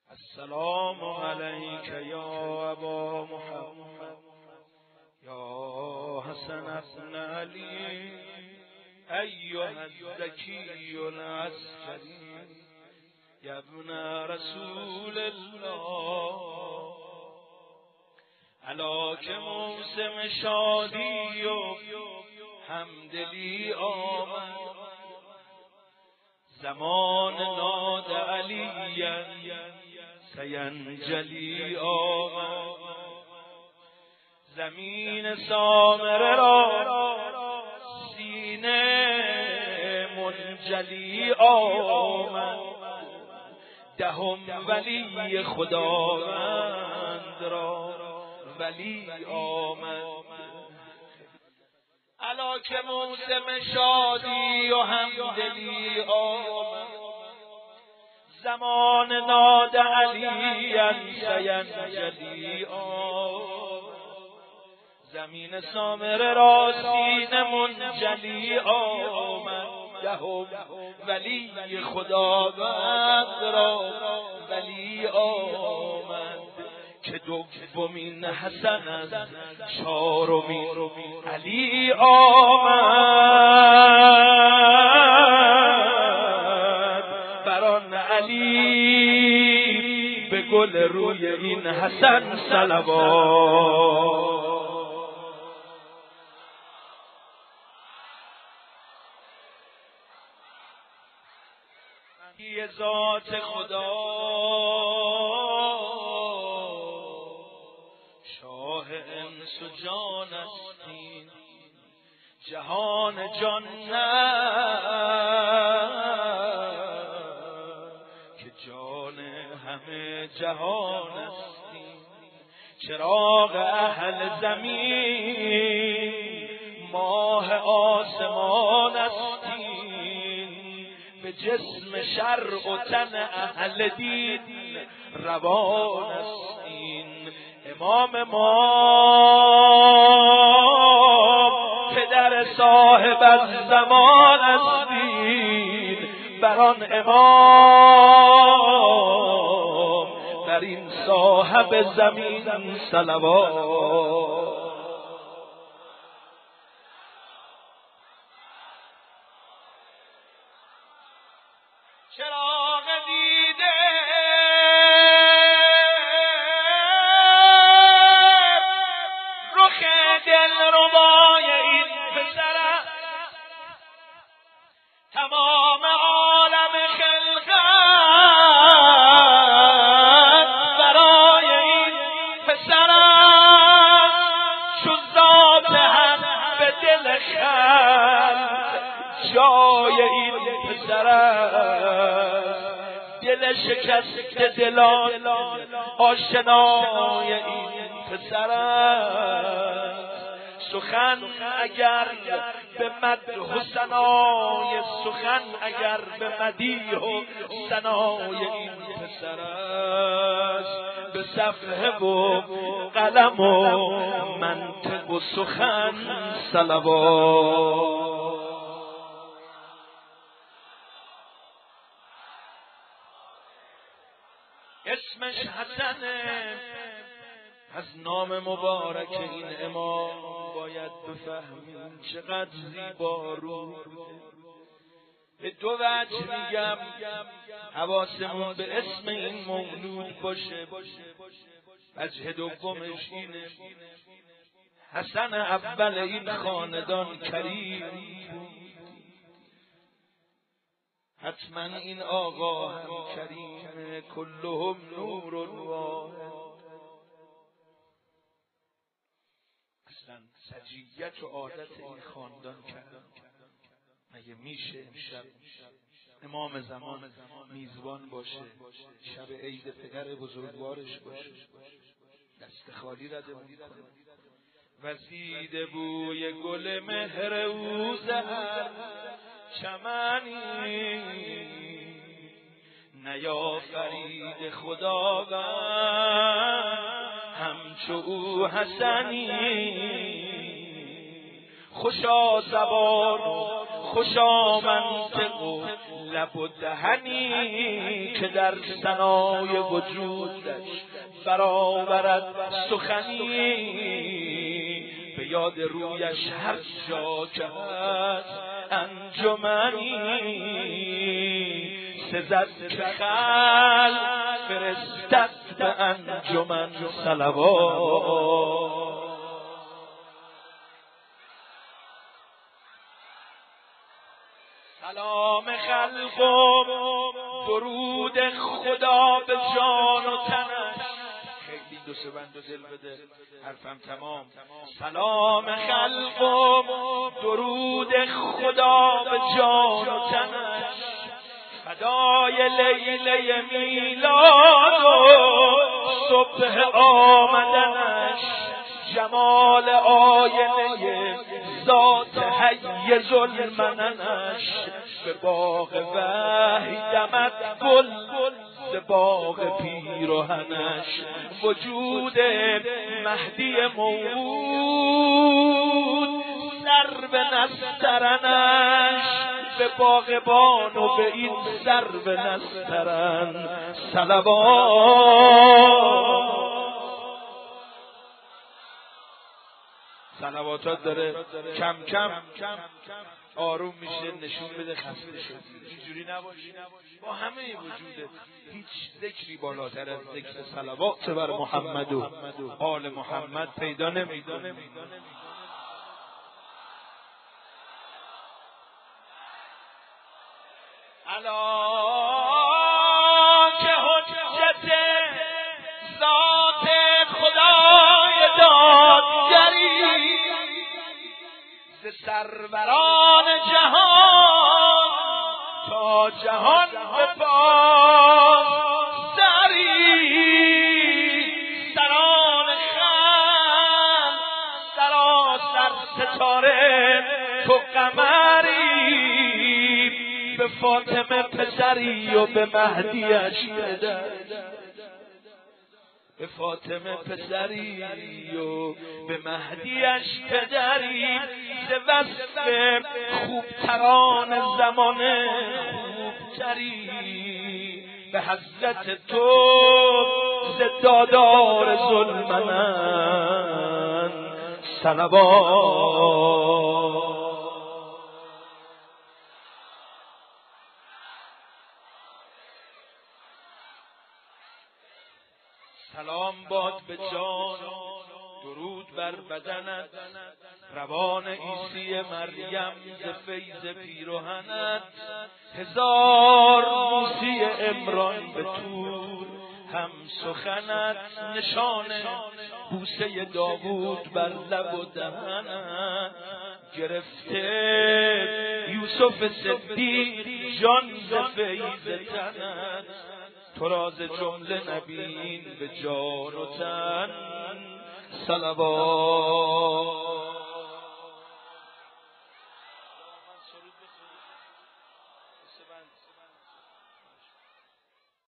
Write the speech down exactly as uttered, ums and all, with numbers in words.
السلام علیک یا ابا محمد یا حسن ابن علی ایها الزکی العسکری یا ابن رسول الله. الا که موسم شادی و همدلی آمد، زمان ناد علی سینجلی آمد. زمین سامره را سینه منجلی آمد. دهم ولی خداوند را ولی آمد. الا که موسم شادی و همدلی آمد، زمان ناد علی سینجلی آمد. زمین سامره را سینه منجلی آمد. دهم ولی خداوند را ولی آمد. که دومین حسن از چهارمین علی آمد. بران علی به گل روی این حسن صلوات. یه ذات خدا شاه انس و جان استین، جهان جان نه که جان همه جهان استین. چراغ اهل زمین ماه آسمان استین. به جسم شرع و تن اهل دین روان استین. امام ما پدر صاحب از زمان استین. بران امام بر این صاحب زمین صلوات. چراغ دیده رخ دلربای این پسر است. تمام عالم خلقت برای این پسر است. چو ذات حق به دل خلق جای این پسر است. دل شکست دلان آشنای این پسر است. سخن اگر به مدح و ثنای، سخن اگر به مدیح و ثنای این پسر است. به صفحه و قلم و منطق و سخن صلوات. اسمش حسنه، از نام مبارک این امام باید بفهمیم چقدر زیبا رو. به دو وجه میگم حواسمون به اسم این مولود باشه. وجه دومش اینه، حسن اول این خاندان کریم بود. حتما این آقا هم کریمه. کلهم نور واحد. اصلا سجیت و عادت این خاندان کردن مگه میشه امشب امام زمان میزبان باشه، شب عید پدر بزرگوارش باشه، دست خالی رده میکنه؟ وزیده بوی گل مهر او زهر چمنی، نیافرید خداوند همچو او حسنی. خوشا زبان و خوشا منطق و لب و دهنی که در ثنای وجودش برآورد سخنی، به یاد رویش هر جا که هست انجمنی، سزد که خلق فرستد به انجمن صلوات. سلام خلق و درود خدا به جان و تنش. خیلی دو سه بند و دل بده حرفم تمام. سلام خلق و درود خدا به جان و تنش، فدای لیله میلاد و صبح آمدنش، جمال آینه ذات حی ظلمننش، به باغ وحی دمد گل ز باغ پیرهنش، وجود مهدی موعود سر به نسترنش، به باغبان و به این سر به نسترن صلوات. صلواتات داره کم کم آروم میشه، نشون بده خسته شد. اینجوری نباشی، با همه وجودت هیچ ذکری بالاتر از ذکر صلوات بر محمد و آل محمد پیدا نمی‌کنی. الا که حجت ذات خدای دادگری، ز سروران جهان تا جهان به پاس سری، سران خلق سراسر ستاره تو قمری، به فاطمه پسری و به مهدیش پدر، به فاطمه پسری و به مهدیش پدری، ز وصف خوبتران زمان خوبتری، به حضرت تو ز دادار ظلمنن صلوات. سلام باد به جان، درود بر بدنت، روان عیسی مریم ز فیض پیرهنت، هزار موسی عمران به طور هم سخنت، نشان بوسه داوود بر لب و دهنت، گرفته یوسف صدیق جان ز فیض تنت، تو را ز جمله نبیین به جان و تن صلوات.